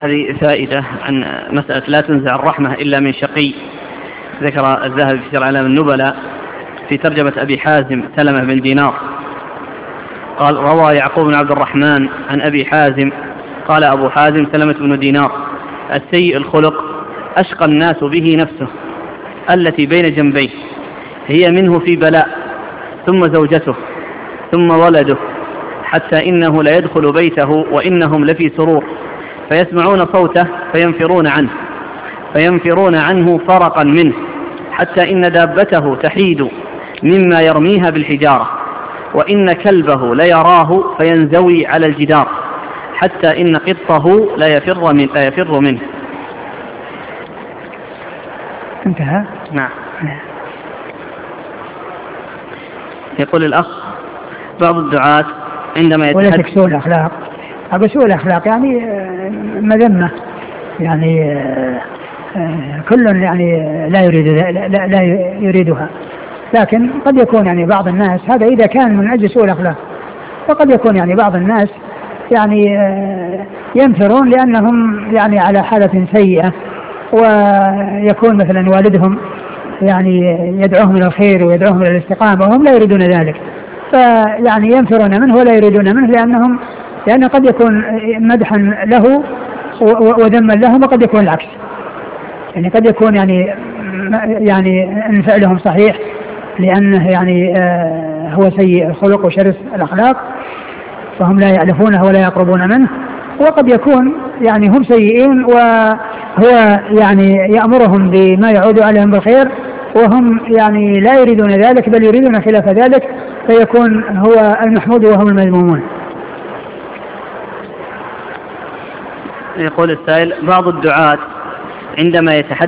هذه فائدة عن مسألة لا تنزع الرحمة إلا من شقي. ذكر الذهبي في سير أعلام النبلاء في ترجمة أبي حازم سلمة بن دينار قال: روى يعقوب بن عبد الرحمن عن أبي حازم قال أبو حازم سلمة بن دينار: السيء الخلق أشقى الناس به نفسه التي بين جنبيه، هي منه في بلاء، ثم زوجته، ثم ولده، حتى إنه لا يدخل بيته وإنهم لفي سرور، فيسمعون صوته فينفرون عنه فرقا منه، حتى إن دابته تحيد مما يرميها بالحجارة، وإن كلبه ليراه فينزوي على الجدار، حتى إن قطه لا يفر منه. انتهى. نعم. يقول الأخ: بعض الدعاة عندما يتحدث سوء الأخلاق، أبو سوء الأخلاق يعني مذمة، يعني كل يعني لا يريدها، لكن قد يكون يعني بعض الناس هذا إذا كان من أجل سوء الأخلاق، وقد يكون يعني بعض الناس يعني ينفرون لأنهم يعني على حالة سيئة، ويكون مثلا والدهم يعني يدعوهم إلى الخير ويدعوهم إلى الاستقامة وهم لا يريدون ذلك، فيعني ينفرون منه ولا يريدون منه لأن قد يكون مدحا له وذما له، وقد يكون العكس، يعني قد يكون يعني ان فعلهم صحيح لأنه يعني هو سيء الخلق وشرس الأخلاق فهم لا يعرفونه ولا يقربون منه، وقد يكون يعني هم سيئين وهو يعني يأمرهم بما يعود عليهم بالخير وهم يعني لا يريدون ذلك بل يريدون خلاف ذلك، فيكون هو المحمود وهم المذمومون. يقول السائل: بعض الدعاة عندما يتحدث